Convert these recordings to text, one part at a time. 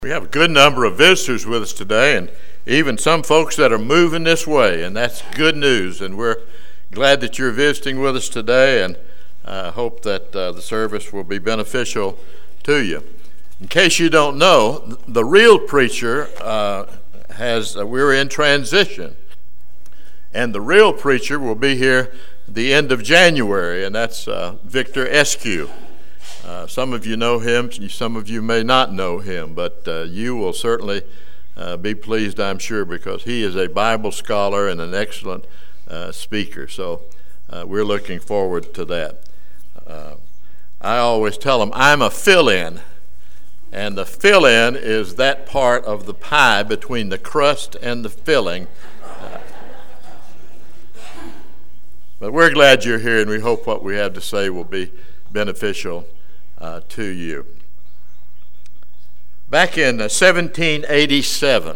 We have a good number of visitors with us today, and even some folks that are moving this way, and that's good news. And we're glad that you're visiting with us today, and hope that the service will be beneficial to you. In case you don't know, the real preacher we're in transition, and the real preacher will be here the end of January, and that's Victor Eskew. Some of you know him, some of you may not know him, but you will certainly be pleased, I'm sure, because he is a Bible scholar and an excellent speaker. So we're looking forward to that. I always tell them I'm a fill-in, and the fill-in is that part of the pie between the crust and the filling. But we're glad you're here, and we hope what we have to say will be beneficial to you. Back in 1787,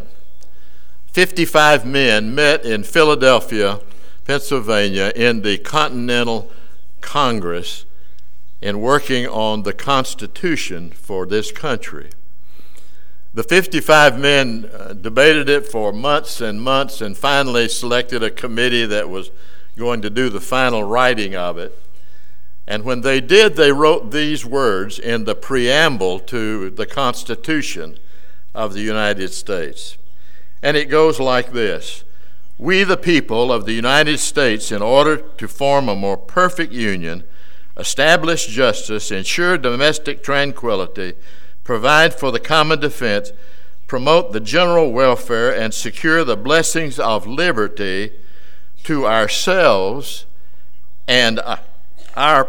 55 men met in Philadelphia, Pennsylvania, in the Continental Congress in working on the Constitution for this country. The 55 men debated it for months and months and finally selected a committee that was going to do the final writing of it. And when they did, they wrote these words in the preamble to the Constitution of the United States. And it goes like this: "We, the people of the United States, in order to form a more perfect union, establish justice, ensure domestic tranquility, provide for the common defense, promote the general welfare, and secure the blessings of liberty to ourselves and our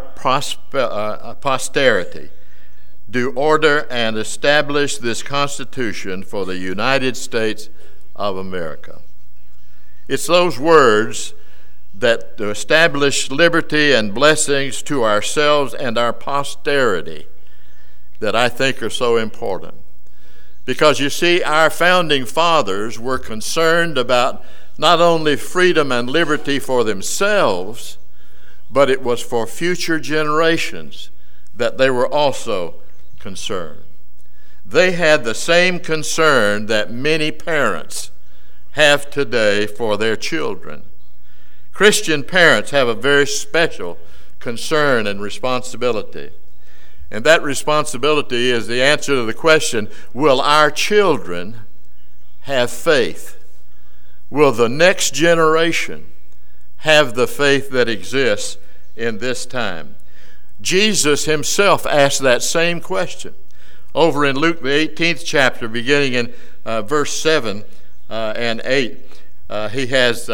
posterity, do order and establish this Constitution for the United States of America." It's those words that establish liberty and blessings to ourselves and our posterity that I think are so important. Because you see, our founding fathers were concerned about not only freedom and liberty for themselves, but it was for future generations that they were also concerned. They had the same concern that many parents have today for their children. Christian parents have a very special concern and responsibility. And that responsibility is the answer to the question, will our children have faith? Will the next generation have the faith that exists in this time? Jesus himself asked that same question. Over in Luke, the 18th chapter, beginning in verse 7 and 8, he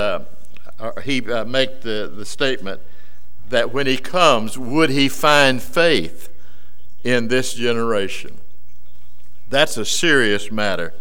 make the statement that when he comes, would he find faith in this generation? That's a serious matter.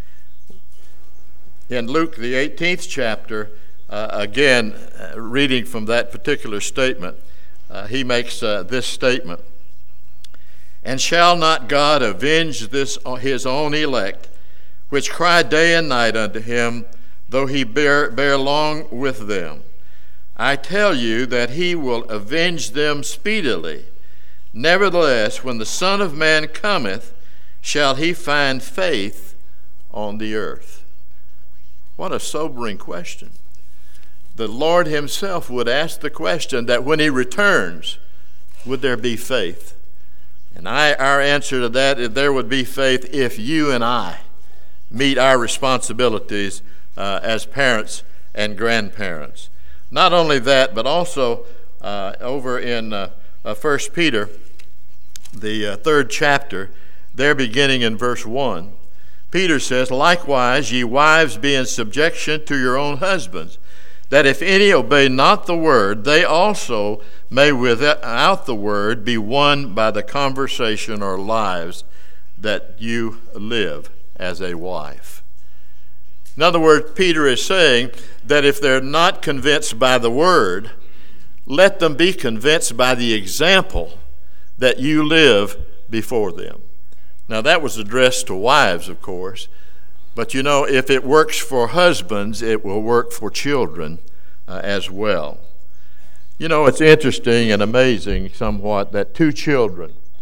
In Luke, the 18th chapter, again, reading from that particular statement, he makes this statement: "And shall not God avenge this his own elect, which cry day and night unto him, though he bear long with them? I tell you that he will avenge them speedily. Nevertheless, when the Son of Man cometh, shall he find faith on the earth?" What a sobering question. The Lord himself would ask the question that when he returns, would there be faith? And our answer to that is there would be faith if you and I meet our responsibilities as parents and grandparents. Not only that, but also over in 1 Peter, the 3rd chapter, there beginning in verse 1, Peter says, "Likewise, ye wives, be in subjection to your own husbands, that if any obey not the word, they also may without the word be won by the conversation or lives that you live as a wife." In other words, Peter is saying that if they're not convinced by the word, let them be convinced by the example that you live before them. Now, that was addressed to wives, of course, but you know, if it works for husbands, it will work for children as well. You know, it's interesting and amazing somewhat that two children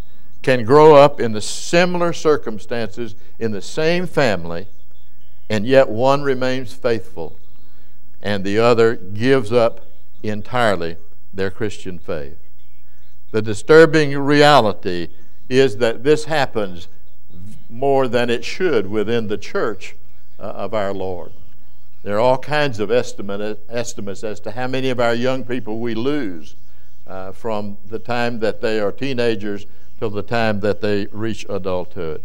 can grow up in the similar circumstances in the same family, and yet one remains faithful and the other gives up entirely their Christian faith. The disturbing reality is that this happens more than it should within the church of our Lord. There are all kinds of estimates as to how many of our young people we lose from the time that they are teenagers till the time that they reach adulthood.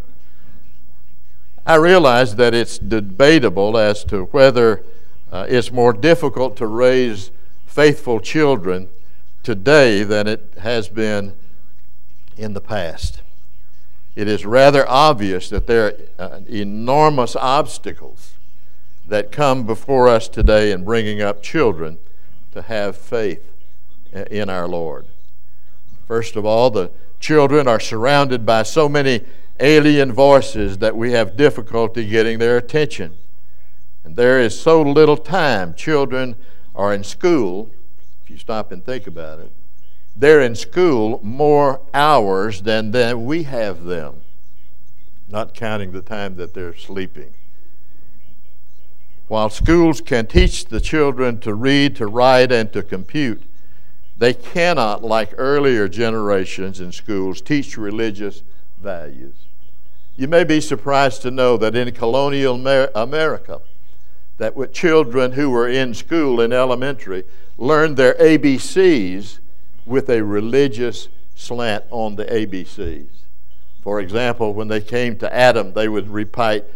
I realize that it's debatable as to whether it's more difficult to raise faithful children today than it has been in the past. It is rather obvious that there are enormous obstacles that come before us today in bringing up children to have faith in our Lord. First of all, the children are surrounded by so many alien voices that we have difficulty getting their attention. And there is so little time. Children are in school, if you stop and think about it. They're in school more hours than we have them, not counting the time that they're sleeping. While schools can teach the children to read, to write, and to compute, they cannot, like earlier generations in schools, teach religious values. You may be surprised to know that in colonial America, that with children who were in school in elementary learned their ABCs with a religious slant on the ABCs. For example, when they came to Adam, they would recite,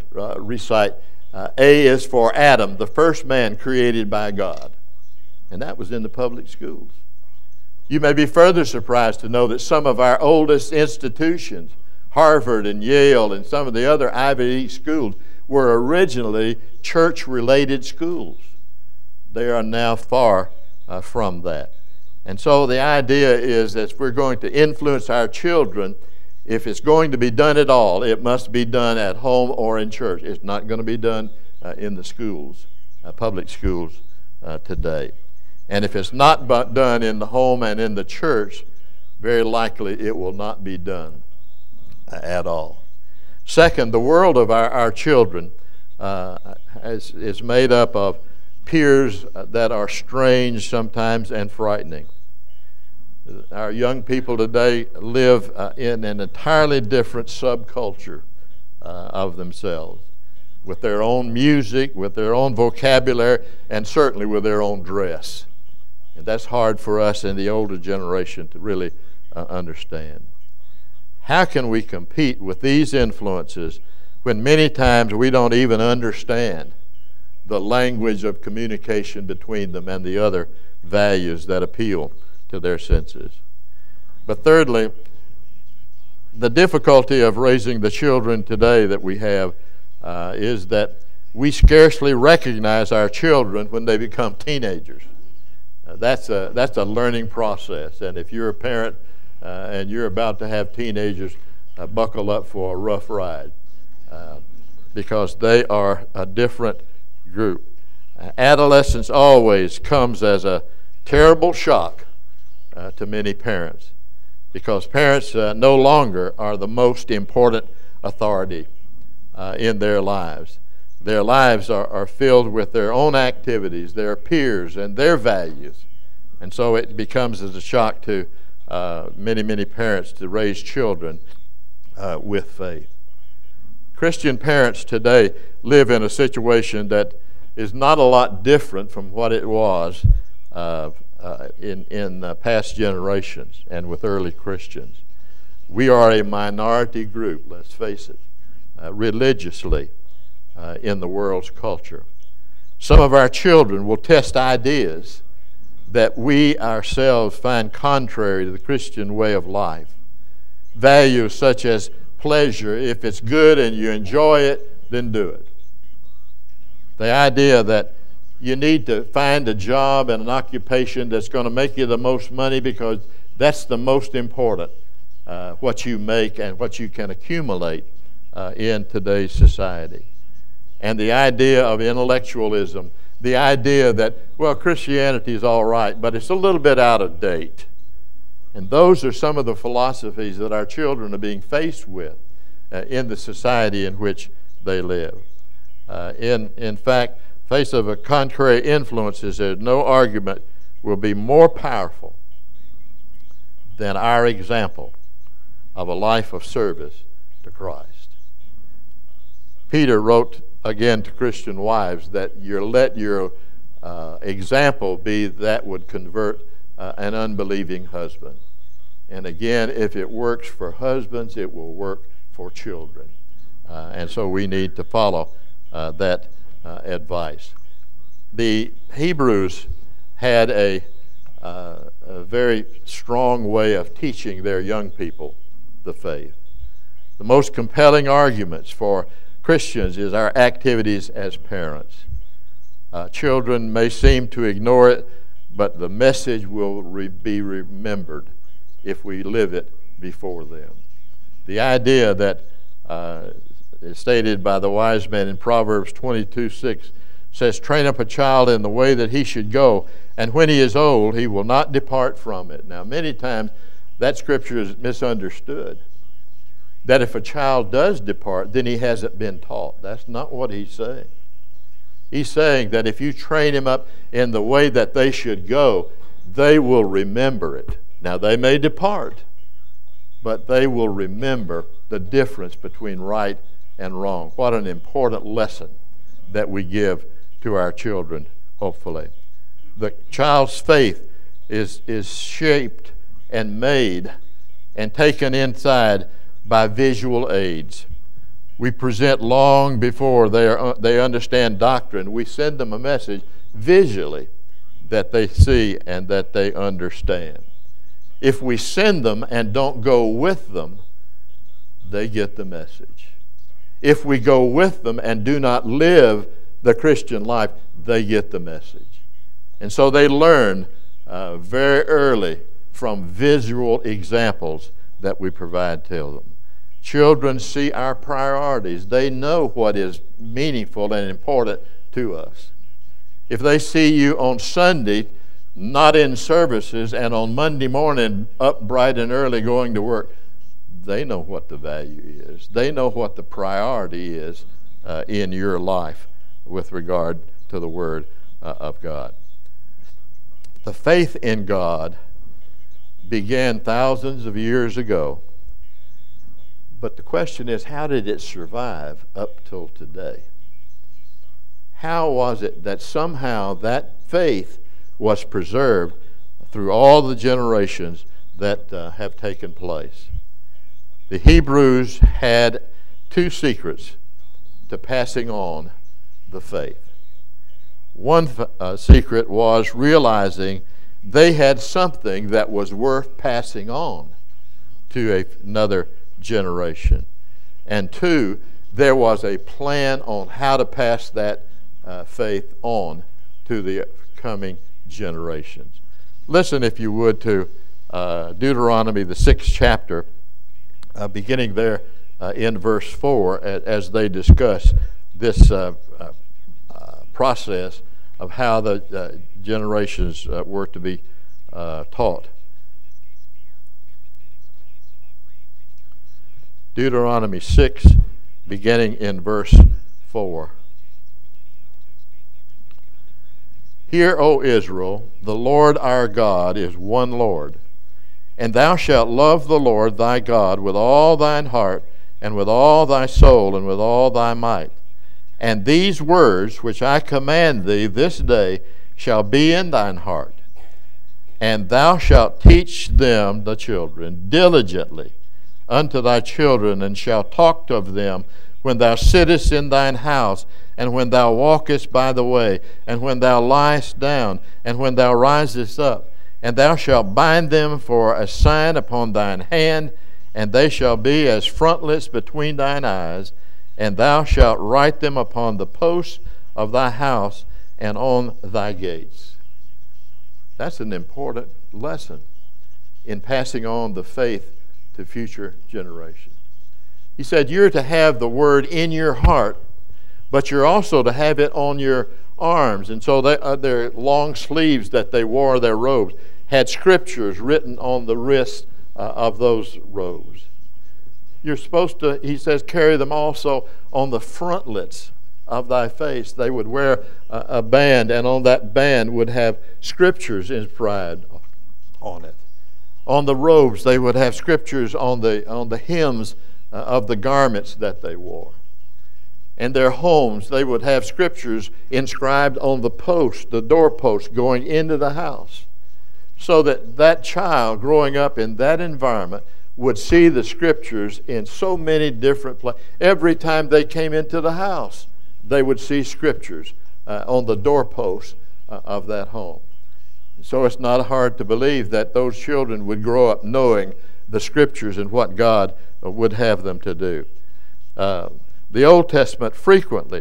A is for Adam, the first man created by God. And that was in the public schools. You may be further surprised to know that some of our oldest institutions, Harvard and Yale and some of the other Ivy League schools, were originally church-related schools. They are now far from that. And so the idea is that if we're going to influence our children, if it's going to be done at all, it must be done at home or in church. It's not going to be done in the schools, public schools today. And if it's not done in the home and in the church, very likely it will not be done at all. Second, the world of our children is made up of peers that are strange sometimes and frightening. Our young people today live in an entirely different subculture of themselves, with their own music, with their own vocabulary, and certainly with their own dress. And that's hard for us in the older generation to really understand. How can we compete with these influences when many times we don't even understand the language of communication between them and the other values that appeal to their senses? But thirdly, the difficulty of raising the children today that we have is that we scarcely recognize our children when they become teenagers. That's a learning process, and if you're a parent and you're about to have teenagers, buckle up for a rough ride because they are a different group. Adolescence always comes as a terrible shock to many parents because parents no longer are the most important authority in their lives. Their lives are filled with their own activities, their peers, and their values. And so it becomes as a shock to many parents to raise children with faith. Christian parents today live in a situation that is not a lot different from what it was in past generations and with early Christians. We are a minority group, let's face it, religiously in the world's culture. Some of our children will test ideas that we ourselves find contrary to the Christian way of life. Values such as pleasure, if it's good and you enjoy it, then do it. The idea that you need to find a job and an occupation that's going to make you the most money because that's the most important, what you make and what you can accumulate in today's society. And the idea of intellectualism, the idea that, well, Christianity is all right, but it's a little bit out of date. And those are some of the philosophies that our children are being faced with in the society in which they live. In fact, face of a contrary influences, there's no argument will be more powerful than our example of a life of service to Christ. Peter wrote again to Christian wives that let your example be that would convert an unbelieving husband. And again, if it works for husbands, it will work for children. And so we need to follow that advice. The Hebrews had a very strong way of teaching their young people the faith. The most compelling arguments for Christians is our activities as parents. Children may seem to ignore it, but the message will be remembered if we live it before them. The idea that is stated by the wise man in Proverbs 22:6 says, "Train up a child in the way that he should go, and when he is old, he will not depart from it." Now, many times that scripture is misunderstood. That if a child does depart, then he hasn't been taught. That's not what he's saying. He's saying that if you train him up in the way that they should go, they will remember it. Now, they may depart, but they will remember the difference between right and wrong. What an important lesson that we give to our children, hopefully. The child's faith is shaped and made and taken inside by visual aids. We present long before they understand doctrine. We send them a message visually that they see and that they understand. If we send them and don't go with them, they get the message. If we go with them and do not live the Christian life, they get the message. And so they learn very early from visual examples that we provide to them. Children see our priorities. They know what is meaningful and important to us. If they see you on Sunday not in services and on Monday morning up bright and early going to work, they know what the value is. They know what the priority is in your life with regard to the Word of God. The faith in God began thousands of years ago. But the question is, how did it survive up till today? How was it that somehow that faith was preserved through all the generations that have taken place? The Hebrews had two secrets to passing on the faith. One secret was realizing they had something that was worth passing on to another generation. And two, there was a plan on how to pass that faith on to the coming generations. Listen, if you would, to Deuteronomy, the 6th chapter, beginning there in verse 4, as they discuss this process of how the generations were to be taught. Deuteronomy 6, beginning in verse 4. Hear, O Israel, the Lord our God is one Lord, and thou shalt love the Lord thy God with all thine heart, and with all thy soul, and with all thy might. And these words which I command thee this day shall be in thine heart, and thou shalt teach them, the children, diligently unto thy children, and shalt talk of them when thou sittest in thine house, and when thou walkest by the way, and when thou liest down, and when thou risest up. And thou shalt bind them for a sign upon thine hand, and they shall be as frontlets between thine eyes, and thou shalt write them upon the posts of thy house and on thy gates. That's an important lesson in passing on the faith to future generations. He said you're to have the Word in your heart, but you're also to have it on your arms. And so their long sleeves that they wore their robes, had scriptures written on the wrists of those robes. You're supposed to, he says, carry them also on the frontlets of thy face. They would wear a band, and on that band would have scriptures inscribed on it. On the robes, they would have scriptures on the hems of the garments that they wore. And their homes, they would have scriptures inscribed on the post, the doorpost going into the house, so that that child growing up in that environment would see the scriptures in so many different places. Every time they came into the house, they would see scriptures on the doorpost of that home. So it's not hard to believe that those children would grow up knowing the scriptures and what God would have them to do. The Old Testament frequently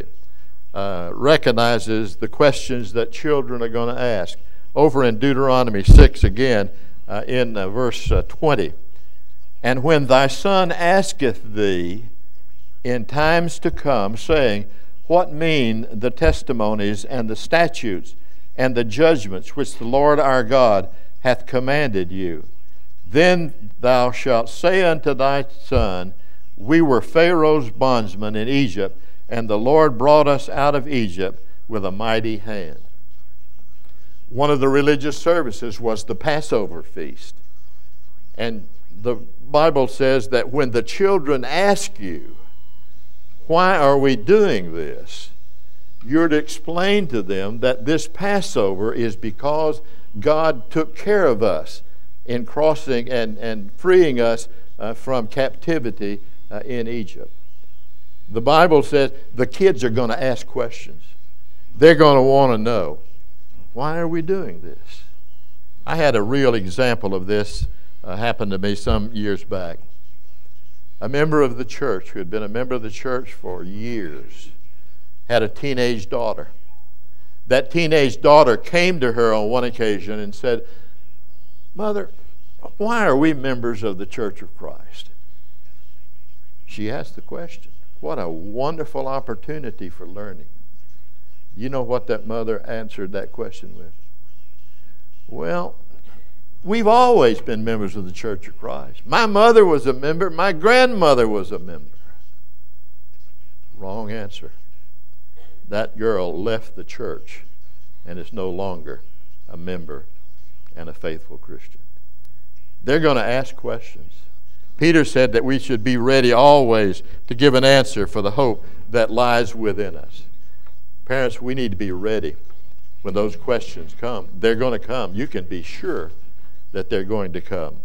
recognizes the questions that children are going to ask. Over in Deuteronomy 6 again, in verse 20, "And when thy son asketh thee in times to come, saying, What mean the testimonies and the statutes and the judgments which the Lord our God hath commanded you? Then thou shalt say unto thy son, We were Pharaoh's bondsmen in Egypt, and the Lord brought us out of Egypt with a mighty hand." One of the religious services was the Passover feast. And the Bible says that when the children ask you, why are we doing this? You're to explain to them that this Passover is because God took care of us in crossing and freeing us from captivity in Egypt. The Bible says the kids are going to ask questions. They're going to want to know, why are we doing this? I had a real example of this happen to me some years back. A member of the church, who had been a member of the church for years, had a teenage daughter. That teenage daughter came to her on one occasion and said, "Mother, why are we members of the Church of Christ?" She asked the question. What a wonderful opportunity for learning. You know what that mother answered that question with? "Well, we've always been members of the Church of Christ. My mother was a member. My grandmother was a member." Wrong answer. That girl left the church and is no longer a member and a faithful Christian. They're going to ask questions. Peter said that we should be ready always to give an answer for the hope that lies within us. Parents, we need to be ready when those questions come. They're going to come. You can be sure that they're going to come.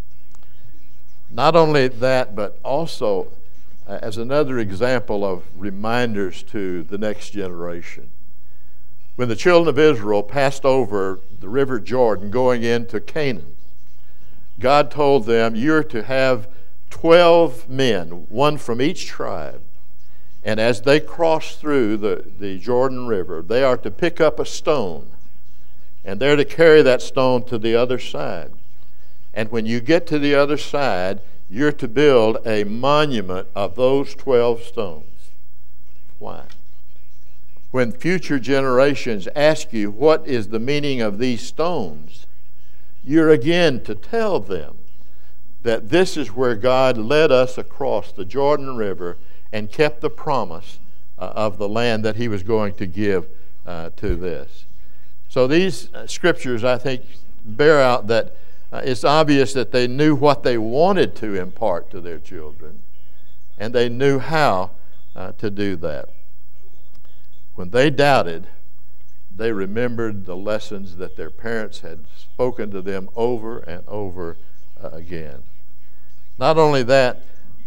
Not only that, but also as another example of reminders to the next generation. When the children of Israel passed over the river Jordan going into Canaan, God told them, "You're to have 12 men, one from each tribe. And as they cross through the Jordan River, they are to pick up a stone, and they're to carry that stone to the other side. And when you get to the other side, you're to build a monument of those 12 stones." Why? When future generations ask you what is the meaning of these stones, you're again to tell them that this is where God led us across the Jordan River and kept the promise of the land that he was going to give to this. So these scriptures, I think, bear out that it's obvious that they knew what they wanted to impart to their children, and they knew how to do that. When they doubted, they remembered the lessons that their parents had spoken to them over and over again. Not only that,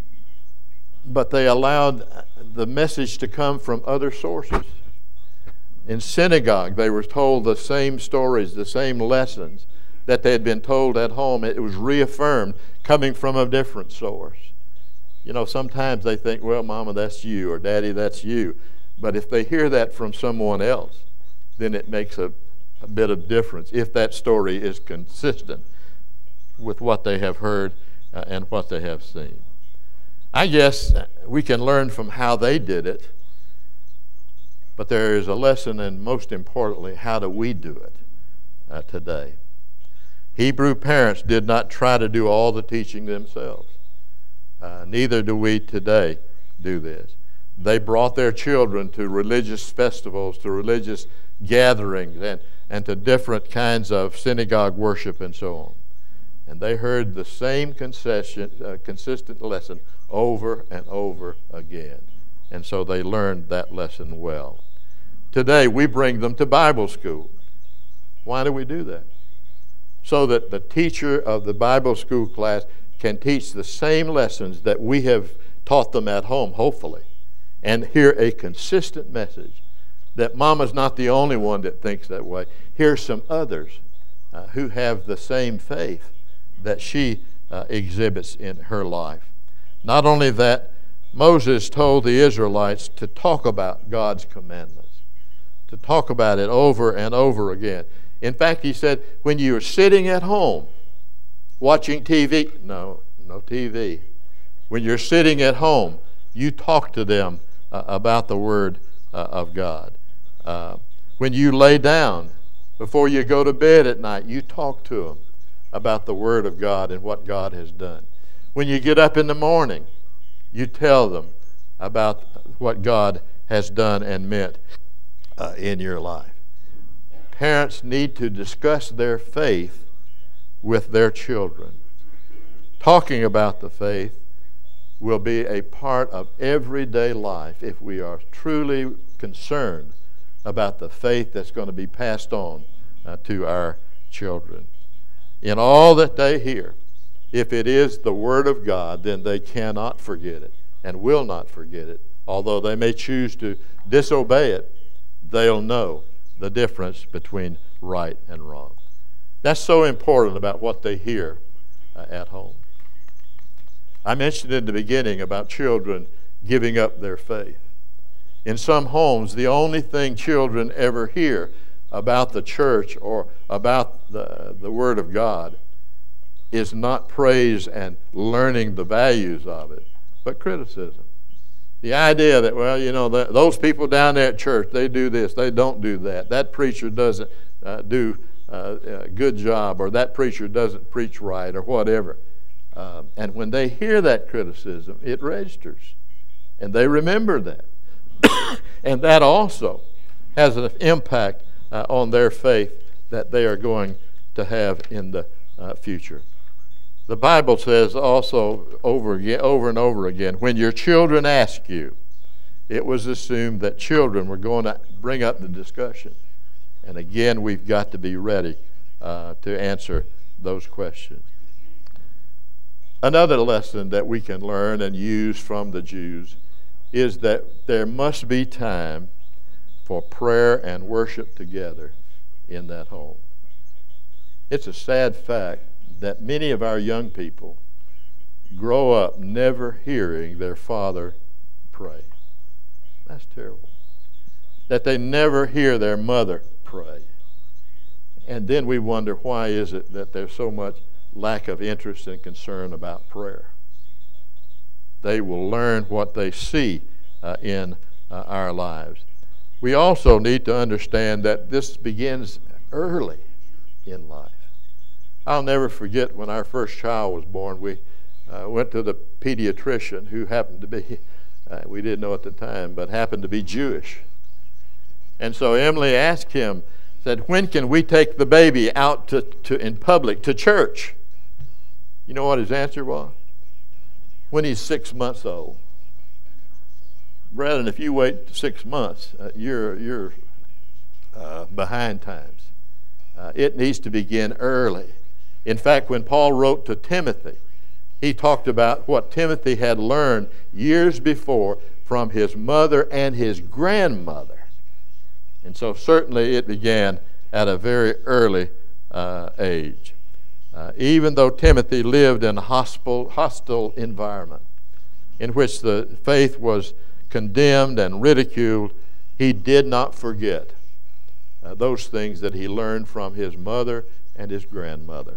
but they allowed the message to come from other sources. In synagogue, they were told the same stories, the same lessons that they had been told at home. It was reaffirmed coming from a different source. You know, sometimes they think, well, Mama, that's you, or Daddy, that's you. But if they hear that from someone else, then it makes a bit of difference if that story is consistent with what they have heard and what they have seen. I guess we can learn from how they did it, but there is a lesson, and most importantly, how do we do it today? Hebrew parents did not try to do all the teaching themselves. Neither do we today do this. They brought their children to religious festivals, to religious gatherings, and to different kinds of synagogue worship and so on. And they heard the same consistent lesson over and over again. And so they learned that lesson well. Today, we bring them to Bible school. Why do we do that? So that the teacher of the Bible school class can teach the same lessons that we have taught them at home, hopefully, and hear a consistent message that Mama's not the only one that thinks that way. Here's some others who have the same faith that she exhibits in her life. Not only that, Moses told the Israelites to talk about God's commandments, to talk about it over and over again. In fact, he said, when you're sitting at home watching TV, no TV. When you're sitting at home, you talk to them about the Word of God. When you lay down, before you go to bed at night, you talk to them about the Word of God and what God has done. When you get up in the morning, you tell them about what God has done and meant in your life. Parents need to discuss their faith with their children. Talking about the faith will be a part of everyday life if we are truly concerned about the faith that's going to be passed on to our children. In all that they hear, if it is the Word of God, then they cannot forget it and will not forget it. Although they may choose to disobey it, they'll know the difference between right and wrong. That's so important about what they hear at home. I mentioned in the beginning about children giving up their faith. In some homes, the only thing children ever hear about the church or about the Word of God is not praise and learning the values of it, but criticism. The idea that, well, you know, those people down there at church, they do this, they don't do that. That preacher doesn't do a good job, or that preacher doesn't preach right, or whatever. And when they hear that criticism, it registers, and they remember that. And that also has an impact on their faith that they are going to have in the future. The Bible says also over and over again, when your children ask you, it was assumed that children were going to bring up the discussion. And again, we've got to be ready to answer those questions. Another lesson that we can learn and use from the Jews is that there must be time for prayer and worship together in that home. It's a sad fact that many of our young people grow up never hearing their father pray. That's terrible. That they never hear their mother pray. And then we wonder, why is it that there's so much lack of interest and concern about prayer? They will learn what they see in our lives. We also need to understand that this begins early in life. I'll never forget when our first child was born, we went to the pediatrician, who happened to be, we didn't know at the time, but happened to be Jewish. And so Emily asked him, said, when can we take the baby out to in public, to church? You know what his answer was? When he's 6 months old. Brethren, if you wait 6 months, you're behind times. It needs to begin early. In fact, when Paul wrote to Timothy, he talked about what Timothy had learned years before from his mother and his grandmother. And so certainly it began at a very early age. Even though Timothy lived in a hostile environment in which the faith was condemned and ridiculed, he did not forget those things that he learned from his mother and his grandmother.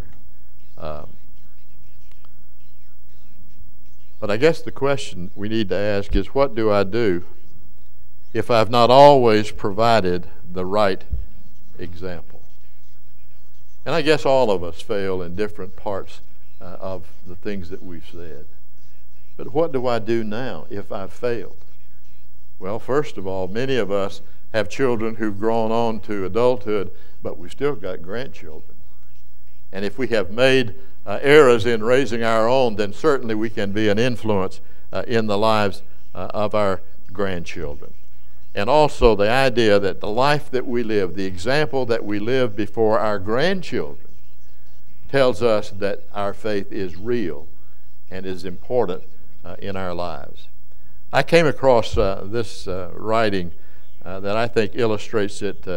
But I guess the question we need to ask is, what do I do if I've not always provided the right example? And I guess all of us fail in different parts of the things that we've said. But what do I do now if I've failed? Well, first of all, many of us have children who've grown on to adulthood, but we've still got grandchildren. And if we have made errors in raising our own, then certainly we can be an influence in the lives of our grandchildren. And also the idea that the life that we live, the example that we live before our grandchildren, tells us that our faith is real and is important in our lives. I came across this writing that I think illustrates it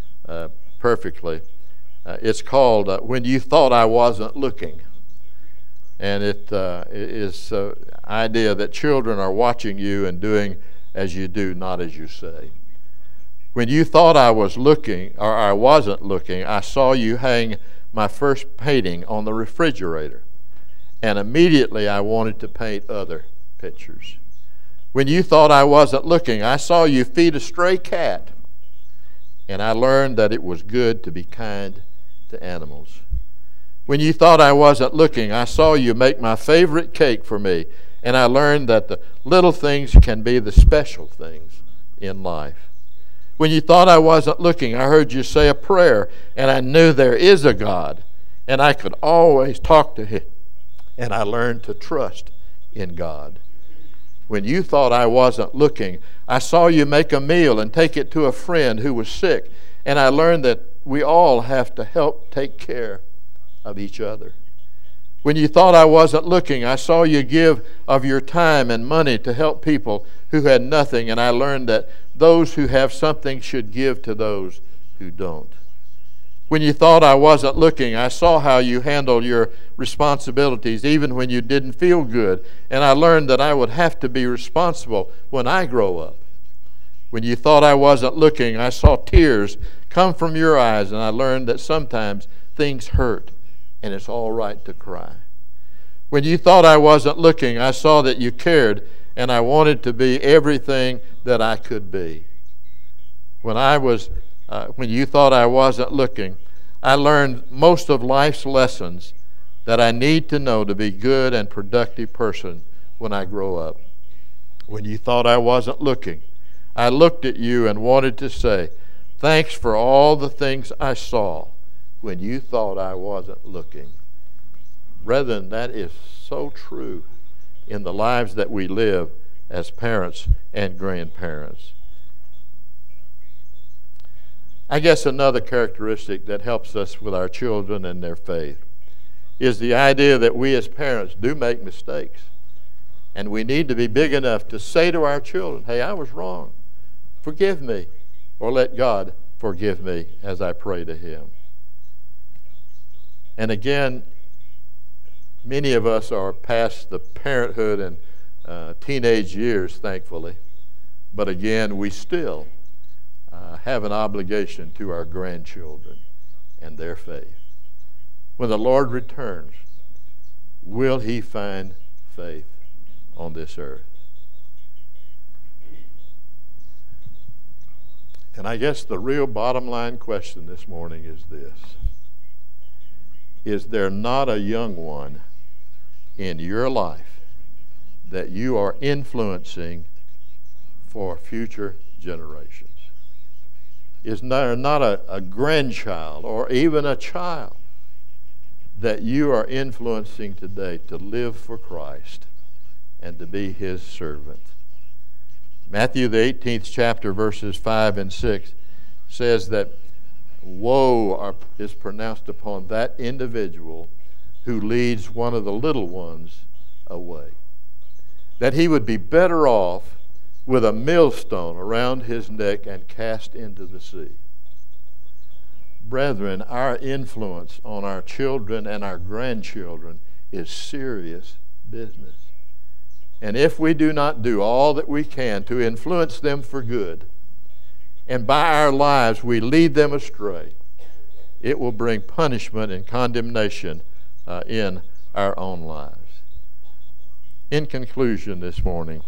perfectly. It's called When You Thought I Wasn't Looking. And it is the idea that children are watching you and doing as you do, not as you say. When you thought I was looking, or I wasn't looking, I saw you hang my first painting on the refrigerator. And immediately I wanted to paint other pictures. When you thought I wasn't looking, I saw you feed a stray cat. And I learned that it was good to be kind to animals. When you thought I wasn't looking, I saw you make my favorite cake for me. And I learned that the little things can be the special things in life. When you thought I wasn't looking, I heard you say a prayer, and I knew there is a God, and I could always talk to Him. And I learned to trust in God. When you thought I wasn't looking, I saw you make a meal and take it to a friend who was sick, and I learned that we all have to help take care of each other. When you thought I wasn't looking, I saw you give of your time and money to help people who had nothing, and I learned that those who have something should give to those who don't. When you thought I wasn't looking, I saw how you handled your responsibilities even when you didn't feel good, and I learned that I would have to be responsible when I grow up. When you thought I wasn't looking, I saw tears come from your eyes, and I learned that sometimes things hurt, and it's all right to cry. When you thought I wasn't looking, I saw that you cared, and I wanted to be everything that I could be. When you thought I wasn't looking, I learned most of life's lessons that I need to know to be a good and productive person when I grow up. When you thought I wasn't looking, I looked at you and wanted to say, thanks for all the things I saw when you thought I wasn't looking. Brethren, that is so true in the lives that we live as parents and grandparents. I guess another characteristic that helps us with our children and their faith is the idea that we as parents do make mistakes. And we need to be big enough to say to our children, hey, I was wrong. Forgive me. Or let God forgive me as I pray to Him. And again, many of us are past the parenthood and teenage years, thankfully. But again, we still have an obligation to our grandchildren and their faith. When the Lord returns, will He find faith on this earth? And I guess the real bottom line question this morning is this. Is there not a young one in your life that you are influencing for future generations? Is there not a grandchild or even a child that you are influencing today to live for Christ and to be His servant? Matthew, the 18th chapter, verses 5 and 6 says that woe is pronounced upon that individual who leads one of the little ones away. That he would be better off with a millstone around his neck and cast into the sea. Brethren, our influence on our children and our grandchildren is serious business. And if we do not do all that we can to influence them for good, and by our lives we lead them astray, it will bring punishment and condemnation in our own lives. In conclusion this morning,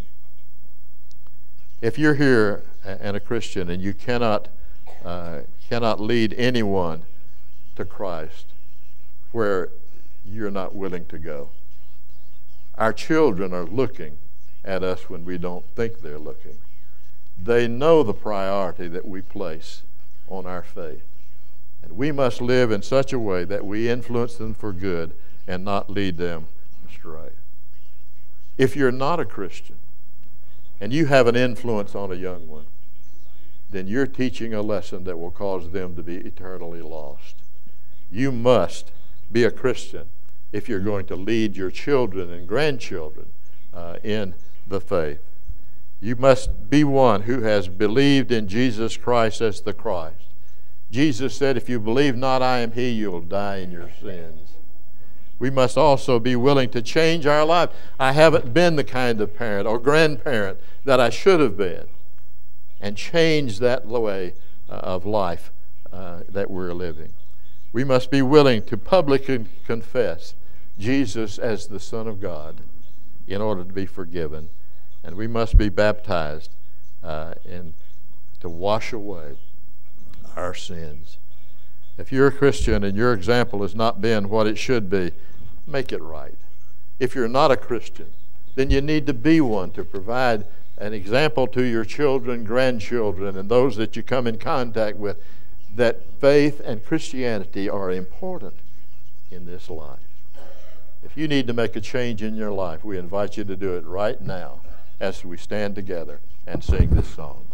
if you're here and a Christian and you cannot lead anyone to Christ where you're not willing to go. Our children are looking at us when we don't think they're looking. They know the priority that we place on our faith. And we must live in such a way that we influence them for good and not lead them astray. If you're not a Christian and you have an influence on a young one, then you're teaching a lesson that will cause them to be eternally lost. You must be a Christian if you're going to lead your children and grandchildren in the faith. You must be one who has believed in Jesus Christ as the Christ. Jesus said, if you believe not I am he, you'll die in your sins. We must also be willing to change our life. I haven't been the kind of parent or grandparent that I should have been, and change that way of life that we're living. We must be willing to publicly confess Jesus as the Son of God in order to be forgiven. And we must be baptized to wash away our sins. If you're a Christian and your example has not been what it should be, make it right. If you're not a Christian, then you need to be one to provide an example to your children, grandchildren, and those that you come in contact with, that faith and Christianity are important in this life. If you need to make a change in your life, we invite you to do it right now as we stand together and sing this song.